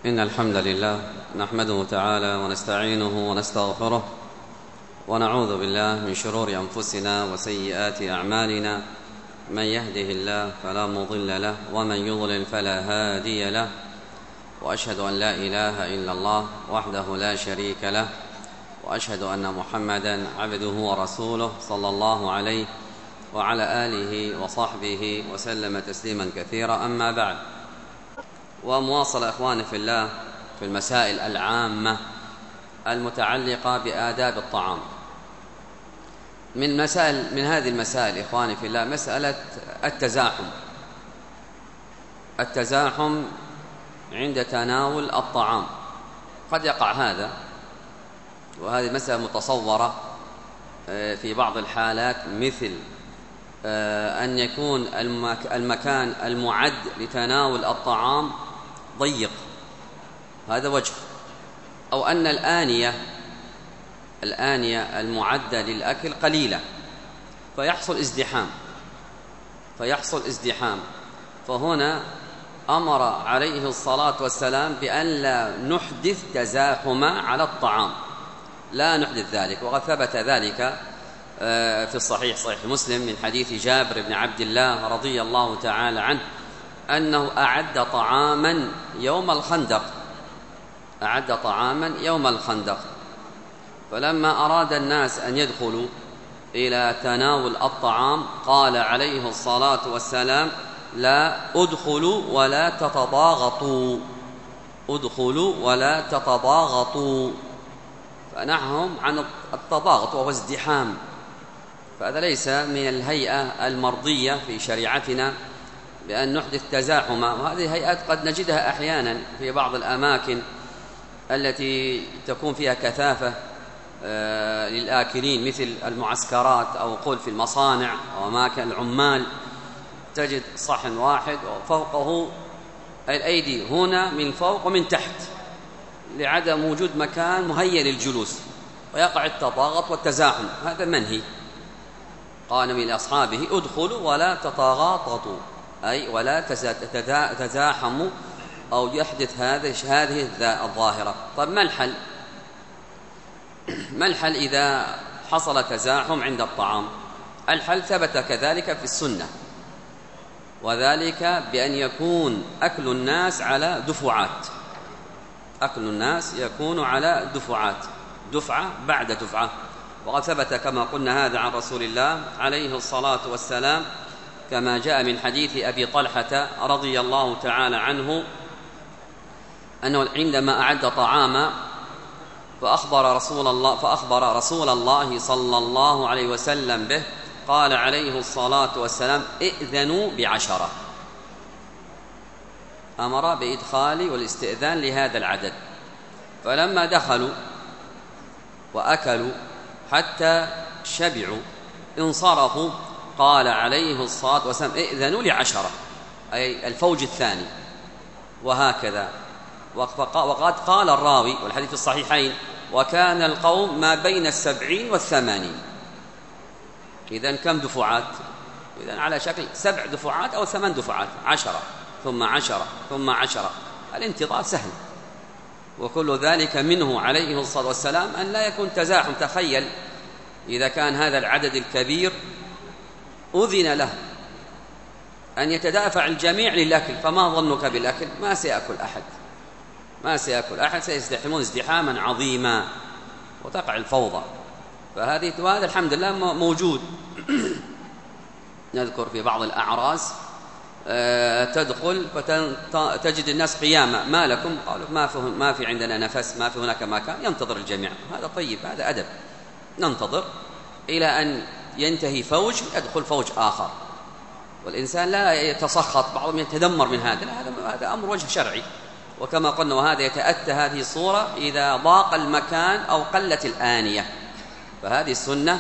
إن الحمد لله نحمده تعالى ونستعينه ونستغفره ونعوذ بالله من شرور أنفسنا وسيئات أعمالنا. من يهده الله فلا مضل له ومن يضلل فلا هادي له، وأشهد أن لا إله إلا الله وحده لا شريك له، وأشهد أن محمدًا عبده ورسوله صلى الله عليه وعلى آله وصحبه وسلم تسليمًا كثيرا. أما بعد، ومواصل إخواني في الله في المسائل العامة المتعلقة بآداب الطعام. من هذه المسائل إخواني في الله مسألة التزاحم عند تناول الطعام. قد يقع هذا، وهذه مسألة متصورة في بعض الحالات، مثل أن يكون المكان المعد لتناول الطعام ضيق، هذا وجه، أو أن الآنية المعدة للأكل قليلة فيحصل ازدحام. فهنا أمر عليه الصلاة والسلام بأن لا نحدث تزاحما على الطعام، لا نحدث ذلك. وقد ثبت ذلك في صحيح مسلم من حديث جابر بن عبد الله رضي الله تعالى عنه أنه أعد طعاما يوم الخندق، فلما أراد الناس أن يدخلوا إلى تناول الطعام قال عليه الصلاة والسلام: لا ادخلوا ولا تتضاغطوا، فنههم عن التضاغط وهو ازدحام. فهذا ليس من الهيئة المرضية في شريعتنا بأن نحدث تزاحما. وهذه هيئات قد نجدها أحيانا في بعض الأماكن التي تكون فيها كثافة للآكلين، مثل المعسكرات أو قل في المصانع أو أماكن العمال، تجد صحن واحد وفوقه الأيدي هنا من فوق ومن تحت لعدم وجود مكان مهيأ للجلوس، ويقع التضاغط والتزاحم. هذا منهي. قال من أصحابه: ادخلوا ولا تتغاططوا، أي ولا تزاحموا أو يحدث هذه الظاهرة. طيب ما الحل إذا حصل تزاحم عند الطعام؟ الحل ثبت كذلك في السنة، وذلك بأن يكون أكل الناس على دفعات، دفعة بعد دفعة. وقد ثبت كما قلنا هذا عن رسول الله عليه الصلاة والسلام، كما جاء من حديث أبي طلحة رضي الله تعالى عنه أنه عندما أعد طعاما فأخبر رسول الله صلى الله عليه وسلم به، قال عليه الصلاة والسلام: ائذنوا ب10. أمر بإدخال والاستئذان لهذا العدد. فلما دخلوا وأكلوا حتى شبعوا انصرفوا، قال عليه الصلاة والسلام: ائذنوا ل10، أي الفوج الثاني. وهكذا. وقد قال الراوي، والحديث في الصحيحين: وكان القوم ما بين 70 و80. إذن كم دفعات؟ إذن على شكل 7 دفعات أو 8 دفعات، 10 ثم 10 ثم 10. الانتظار سهل. وكل ذلك منه عليه الصلاة والسلام أن لا يكون تزاحم. تخيل إذا كان هذا العدد الكبير أذن له أن يتدافع الجميع للأكل، فما ظنك بالأكل؟ ما سيأكل أحد، سيزدحمون ازدحاما عظيما وتقع الفوضى. وهذا الحمد لله موجود. نذكر في بعض الأعراس تدخل فتجد الناس قيامة: ما لكم؟ قالوا: ما في عندنا نفس، ما في هناك مكان. ينتظر الجميع. هذا طيب، هذا أدب. ننتظر إلى أن ينتهي فوج، يدخل فوج آخر. والإنسان لا يتسخط، بعضهم يتذمر من هذا. هذا أمر وجه شرعي. وكما قلنا، وهذا يتأتى هذه الصورة إذا ضاق المكان أو قلت الآنية. فهذه السنة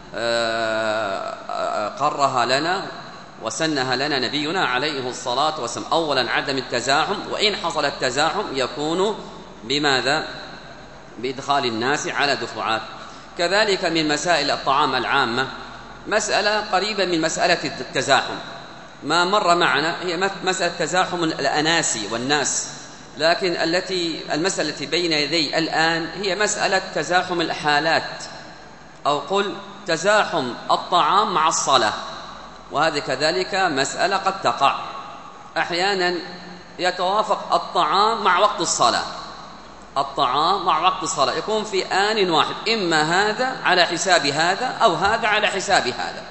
قرها لنا وسنها لنا نبينا عليه الصلاة والسلام. أولا عدم التزاحم، وإن حصل التزاحم يكون بماذا؟ بإدخال الناس على دفعات. كذلك من مسائل الطعام العامة مسألة قريبة من مسألة التزاحم، ما مر معنا، هي مسألة تزاحم الأناسي والناس. لكن المسألة التي بين يدي الآن هي مسألة تزاحم الحالات، أو قل تزاحم الطعام مع الصلاة، وهذه كذلك مسألة قد تقع. أحيانا يتوافق الطعام مع وقت الصلاة، الطعام مع وقت الصلاة يكون في آن واحد، إما هذا على حساب هذا أو هذا على حساب هذا.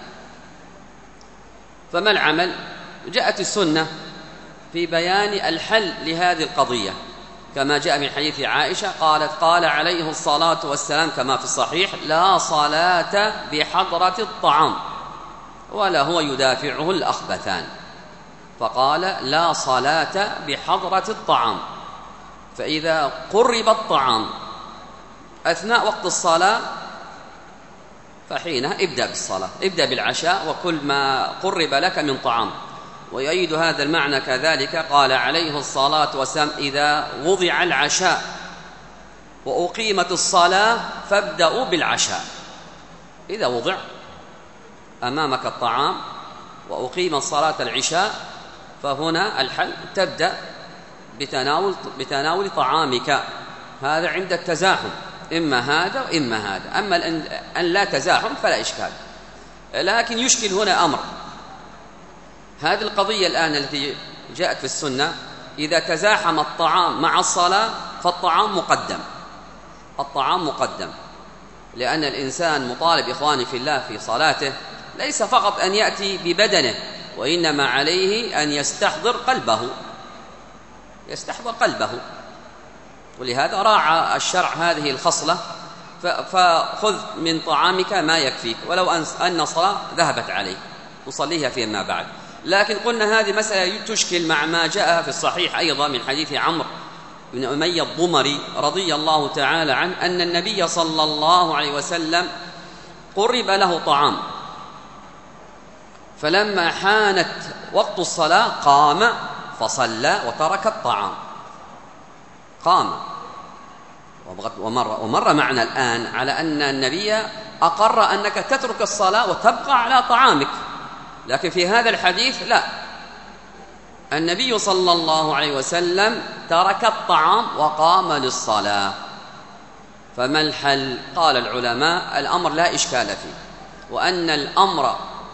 فما العمل؟ جاءت السنة في بيان الحل لهذه القضية، كما جاء من حديث عائشة قالت: قال عليه الصلاة والسلام كما في الصحيح: لا صلاة بحضرة الطعام ولا هو يدافعه الأخبثان. فقال: لا صلاة بحضرة الطعام. فإذا قرب الطعام أثناء وقت الصلاة فحينها ابدأ بالصلاة، ابدأ بالعشاء وكل ما قرب لك من طعام. ويؤيد هذا المعنى كذلك قال عليه الصلاة والسلام: إذا وضع العشاء وأقيمت الصلاة فابدأوا بالعشاء. إذا وضع أمامك الطعام وأقيم صلاة العشاء فهنا الحل تبدأ بتناول طعامك، هذا عند التزاحم، إما هذا وإما هذا. أما أن لا تزاحم فلا إشكال. لكن يشكل هنا أمر، هذه القضية الآن التي جاءت في السنة، إذا تزاحم الطعام مع الصلاة فالطعام مقدم، الطعام مقدم، لأن الإنسان مطالب إخواني في الله في صلاته ليس فقط أن يأتي ببدنه، وإنما عليه أن يستحضر قلبه، يستحضر قلبه. ولهذا راعى الشرع هذه الخصلة، فخذ من طعامك ما يكفيك ولو أن الصلاة ذهبت عليه تصليها فيما بعد. لكن قلنا هذه مسألة تشكل مع ما جاء في الصحيح أيضا من حديث عمرو بن أمية الضمري رضي الله تعالى عنه أن النبي صلى الله عليه وسلم قرب له طعام، فلما حانت وقت الصلاة قام فصلى وترك الطعام، قام. ومر معنا الآن على أن النبي أقر أنك تترك الصلاة وتبقى على طعامك، لكن في هذا الحديث لا، النبي صلى الله عليه وسلم ترك الطعام وقام للصلاة. فما الحل؟ قال العلماء: الأمر لا إشكال فيه، وأن الأمر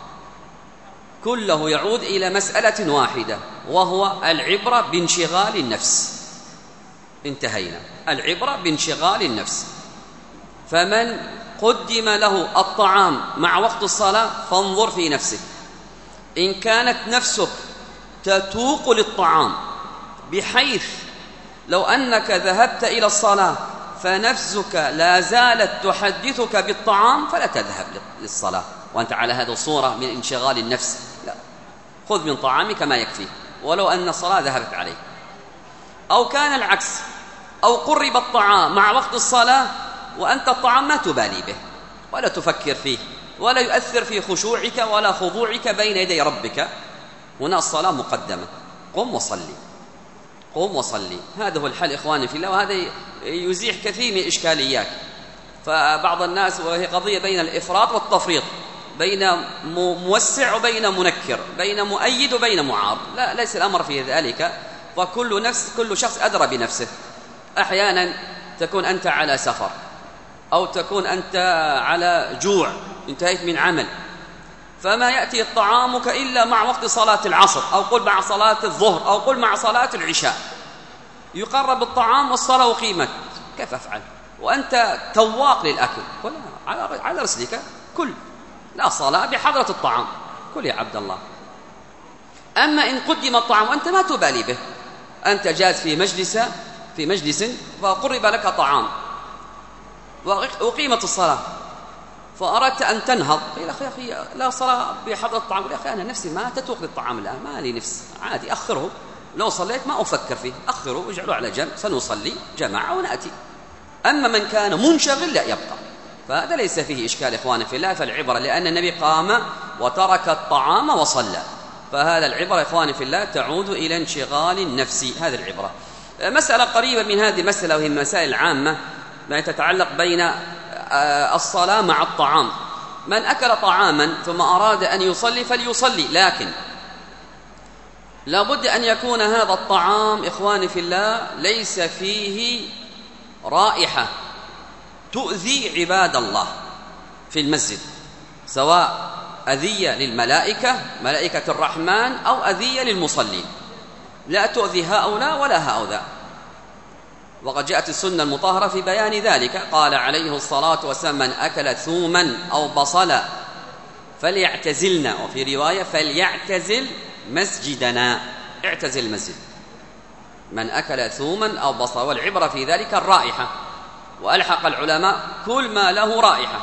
كله يعود إلى مسألة واحدة، وهو العبرة بانشغال النفس. انتهينا، العبرة بانشغال النفس. فمن قدم له الطعام مع وقت الصلاة فانظر في نفسك، إن كانت نفسك تتوق للطعام بحيث لو أنك ذهبت إلى الصلاة فنفسك لا زالت تحدثك بالطعام فلا تذهب للصلاة وأنت على هذه الصورة من انشغال النفس، لا، خذ من طعامك ما يكفي ولو أن الصلاة ذهبت عليك. أو كان العكس، أو قرب الطعام مع وقت الصلاة وأنت الطعام ما تبالي به ولا تفكر فيه ولا يؤثر في خشوعك ولا خضوعك بين يدي ربك، هنا الصلاة مقدمة، قم وصلي، قم وصلي. هذا هو الحل إخواني في الله، وهذا يزيح كثير من الإشكاليات. فبعض الناس وهي قضية بين الإفراط والتفريط، بين موسع وبين منكر، بين مؤيد وبين معارض، لا، ليس الأمر في ذلك. وكل شخص أدرى بنفسه. أحيانا تكون أنت على سفر، أو تكون أنت على جوع، انتهيت من عمل، فما يأتي طعامك إلا مع وقت صلاة العصر، أو قل مع صلاة الظهر، أو قل مع صلاة العشاء، يقرب الطعام والصلاة أقيمت، كيف أفعل وأنت تواق للأكل؟ قل على رسلك، كل، لا صلاة بحضرة الطعام، كل يا عبد الله. أما إن قدم الطعام وأنت ما تبالي به، أنت جالس في مجلس فقرب لك طعام وأقيمت الصلاة فأردت أن تنهض، قيل: أخي لا صلاة بحضرة الطعام. قل: أخي أنا نفسي ما تتوق للطعام الآن، ما لي نفس، عادي أخره، لو صليت ما أفكر فيه، أخره واجعله على جنب، سنصلي جماعة ونأتي. أما من كان منشغل لا يبقى، فهذا ليس فيه إشكال إخواني في الله. فالعبرة لأن النبي قام وترك الطعام وصلى، فهذا العبرة إخواني في الله تعود إلى انشغال النفس، هذه العبرة. مسألة قريبة من هذه المسألة وهي مسائل عامة ما تتعلق بين الصلاة مع الطعام. من أكل طعاما ثم أراد أن يصلي فليصلي، لكن لا بد أن يكون هذا الطعام إخواني في الله ليس فيه رائحة تؤذي عباد الله في المسجد، سواء أذية للملائكة ملائكة الرحمن أو أذية للمصلين، لا تؤذي هؤلاء ولا هؤلاء. وقد جاءت السنة المطهرة في بيان ذلك، قال عليه الصلاة والسلام: من أكل ثوما أو بصلا فليعتزلنا، وفي رواية فليعتزل مسجدنا، اعتزل المسجد. من أكل ثوما أو بصلا، والعبرة في ذلك الرائحة، وألحق العلماء كل ما له رائحة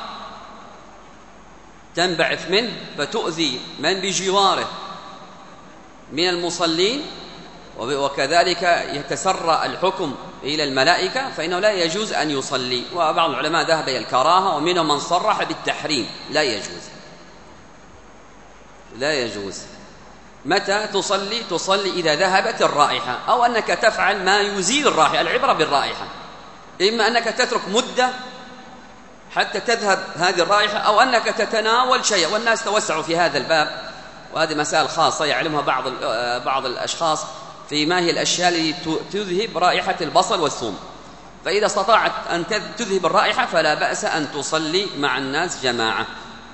تنبعث منه فتؤذي من بجواره من المصلين، وكذلك يتسرى الحكم إلى الملائكة، فإنه لا يجوز أن يصلي. وبعض العلماء ذهب إلى الكراهة، ومنهم من صرح بالتحريم، لا يجوز، لا يجوز. متى تصلي؟ تصلي إذا ذهبت الرائحة، أو أنك تفعل ما يزيل الرائحة. العبرة بالرائحة، إما أنك تترك مدة حتى تذهب هذه الرائحة، أو أنك تتناول شيء، والناس توسعوا في هذا الباب، وهذه مسائل خاصة يعلمها بعض الأشخاص في ما هي الأشياء التي تذهب رائحة البصل والثوم. فإذا استطاعت أن تذهب الرائحة فلا بأس أن تصلي مع الناس جماعة.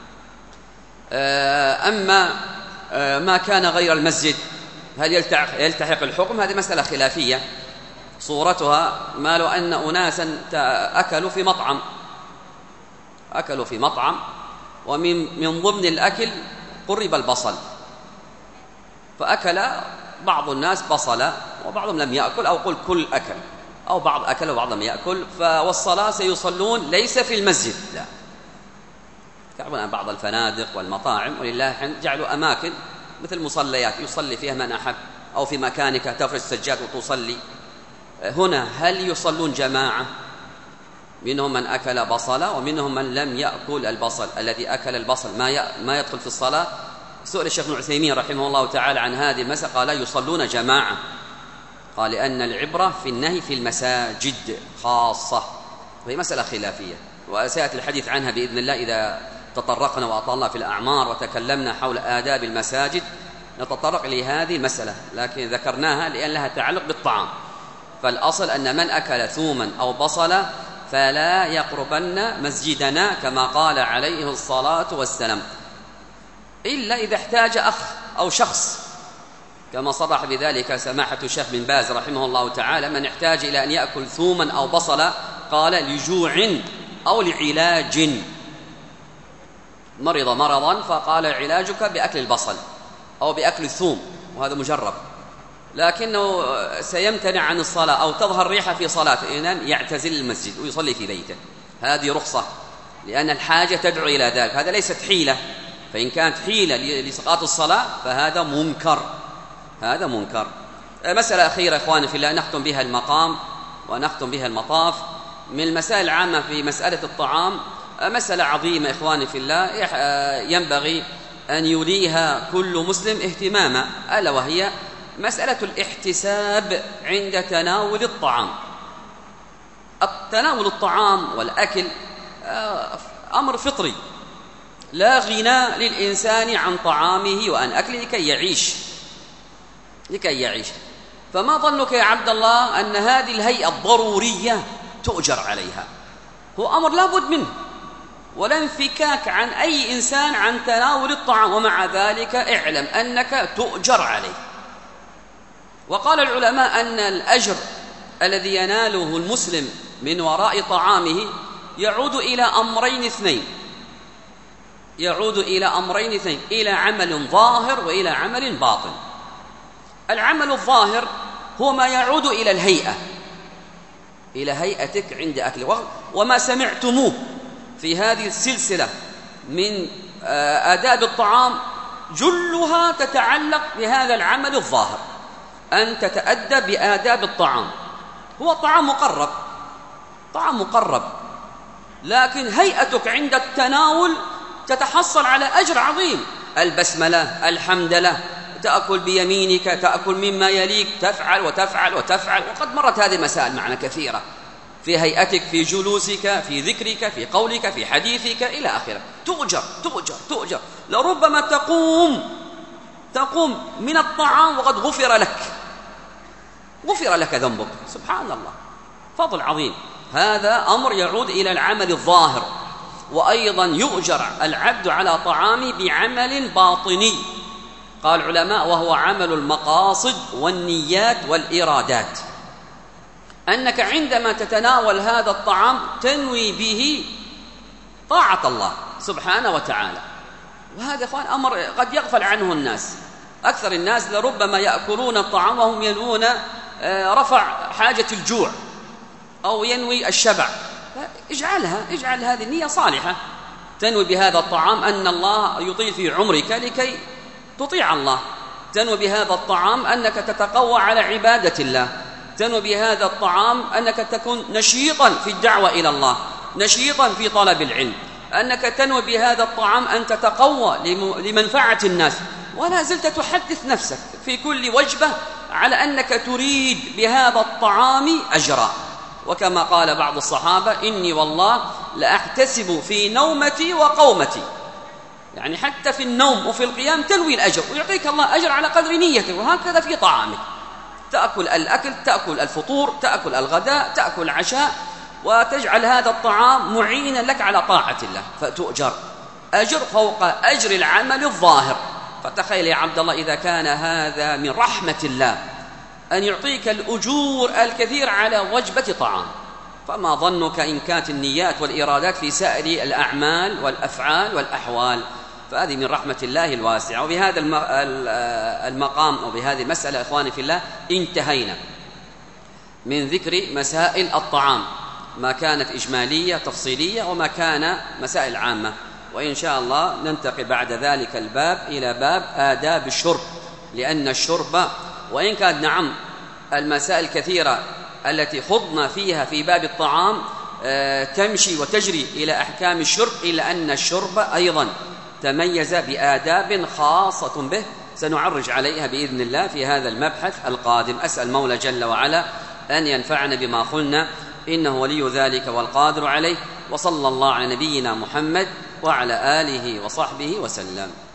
أما ما كان غير المسجد هل يلتحق الحكم؟ هذه مسألة خلافية. صورتها ما لو أن أناسا أكلوا في مطعم ومن ضمن الأكل قرب البصل، فأكل بعض الناس بصلا وبعضهم لم يأكل، أو قل كل أكل، أو بعض أكل وبعض لم يأكل، والصلاة سيصلون ليس في المسجد، لا. تعرفون أن بعض الفنادق والمطاعم ولله الحمد جعلوا أماكن مثل مصليات يصلي فيها من أحب، أو في مكانك تفرش سجاد وتصلي. هنا هل يصلون جماعة؟ منهم من أكل بصلا ومنهم من لم يأكل البصل. الذي أكل البصل ما يدخل في الصلاة. سئل الشيخ ابن عثيمين رحمه الله تعالى عن هذه المسألة، قال: لا يصلون جماعة. قال: لأن العبرة في النهي في المساجد خاصة، وهي مسألة خلافية، وسيأتي الحديث عنها بإذن الله إذا تطرقنا وأطلنا في الأعمار وتكلمنا حول آداب المساجد، نتطرق لهذه المسألة، لكن ذكرناها لأن لها تعلق بالطعام. فالأصل أن من أكل ثوما أو بصلا فلا يقربن مسجدنا، كما قال عليه الصلاة والسلام، إلا إذا احتاج أخ أو شخص، كما صرح بذلك سماحة الشيخ بن باز رحمه الله تعالى: من احتاج إلى أن يأكل ثوما أو بصلا قال لجوع أو لعلاج، مرض مرضا فقال علاجك بأكل البصل أو بأكل الثوم، وهذا مجرب، لكنه سيمتنع عن الصلاة أو تظهر ريحة في صلاته، إذن يعتزل المسجد ويصلي في بيته. هذه رخصة، لأن الحاجة تدعو إلى ذلك. هذا ليست حيلة، فإن كانت حيلة لإسقاط الصلاة فهذا منكر، هذا منكر. مسألة أخيرة إخواني في الله نختم بها المقام ونختم بها المطاف. من المسائل العامة في مسألة الطعام مسألة عظيمة إخواني في الله، ينبغي أن يوليها كل مسلم اهتماما، ألا وهي مسألة الاحتساب عند تناول الطعام. تناول الطعام والأكل أمر فطري، لا غنى للإنسان عن طعامه وعن أكله لكي يعيش. فما ظنك يا عبد الله أن هذه الهيئة الضرورية تؤجر عليها؟ هو أمر لا بد منه، ولا انفكاك عن أي إنسان عن تناول الطعام، ومع ذلك اعلم أنك تؤجر عليه. وقال العلماء أن الأجر الذي يناله المسلم من وراء طعامه يعود إلى أمرين اثنين، إلى عمل ظاهر وإلى عمل باطن. العمل الظاهر هو ما يعود إلى الهيئة، إلى هيئتك عند أكل. وما سمعتموه في هذه السلسلة من آداب الطعام جلها تتعلق بهذا العمل الظاهر، أن تتأدب بآداب الطعام. هو طعام مقرب، لكن هيئتك عند التناول تتحصل على أجر عظيم. البسملة، الحمدلة، تأكل بيمينك، تأكل مما يليك، تفعل وتفعل وتفعل. وقد مرت هذه المسائل معنا كثيرة، في هيئتك، في جلوسك، في ذكرك، في قولك، في حديثك إلى آخره. تؤجر. لربما تقوم تقوم من الطعام وقد غفر لك ذنبك. سبحان الله، فضل عظيم. هذا أمر يعود إلى العمل الظاهر. وأيضا يؤجر العبد على طعامه بعمل باطني، قال العلماء وهو عمل المقاصد والنيات والإرادات، أنك عندما تتناول هذا الطعام تنوي به طاعة الله سبحانه وتعالى. وهذا إخوان أمر قد يغفل عنه الناس. أكثر الناس لربما يأكلون الطعام وهم ينوون رفع حاجة الجوع أو ينوي الشبع. اجعل هذه النية صالحة، تنوي بهذا الطعام أن الله يطيل في عمرك لكي تطيع الله، تنوي بهذا الطعام أنك تتقوى على عبادة الله، تنوي بهذا الطعام أنك تكون نشيطا في الدعوة إلى الله، نشيطا في طلب العلم، أنك تنوي بهذا الطعام أن تتقوى لمنفعة الناس. ولا زلت تحدث نفسك في كل وجبة على أنك تريد بهذا الطعام أجرا. وكما قال بعض الصحابة: إني والله لأحتسب في نومتي وقومتي، يعني حتى في النوم وفي القيام تنوي الأجر، ويعطيك الله أجر على قدر نيتك. وهكذا في طعامك، تأكل الأكل، تأكل الفطور، تأكل الغداء، تأكل العشاء، وتجعل هذا الطعام معينا لك على طاعة الله، فتؤجر أجر فوق أجر العمل الظاهر. فتخيل يا عبد الله إذا كان هذا من رحمة الله أن يعطيك الأجور الكثير على وجبة طعام، فما ظنك إن كانت النيات والإرادات في سائر الأعمال والأفعال والأحوال. فهذه من رحمة الله الواسعة. وبهذا المقام أو بهذه المسألة إخواني في الله انتهينا من ذكر مسائل الطعام، ما كانت إجمالية تفصيلية وما كان مسائل عامة. وإن شاء الله ننتقل بعد ذلك الباب إلى باب آداب الشرب، لأن الشرب وإن كان نعم المسائل كثيرة التي خضنا فيها في باب الطعام تمشي وتجري إلى أحكام الشرب، إلا أن الشرب أيضا تميز بآداب خاصة به سنعرج عليها بإذن الله في هذا المبحث القادم. أسأل مولى جل وعلا أن ينفعنا بما قلنا، إنه ولي ذلك والقادر عليه. وصلى الله على نبينا محمد وعلى آله وصحبه وسلم.